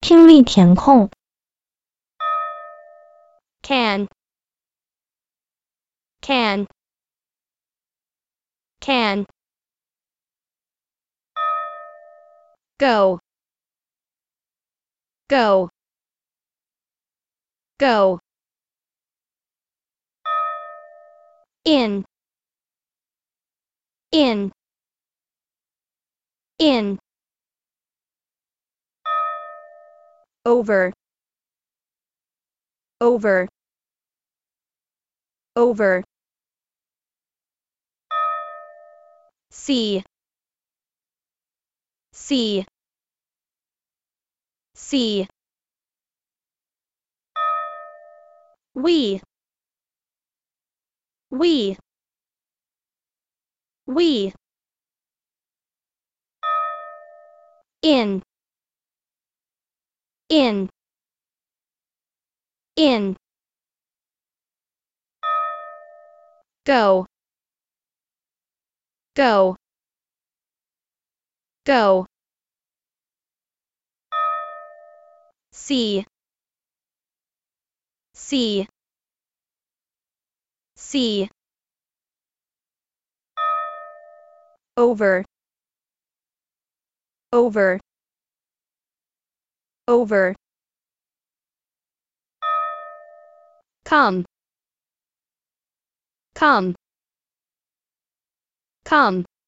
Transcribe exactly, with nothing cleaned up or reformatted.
听力填空 can, can, can, go, go, go, in, in, in, over, over, over, see, see, see, we, we, we, in, in, in, go, go, go, see, see, see, over, over, over, come, come, come,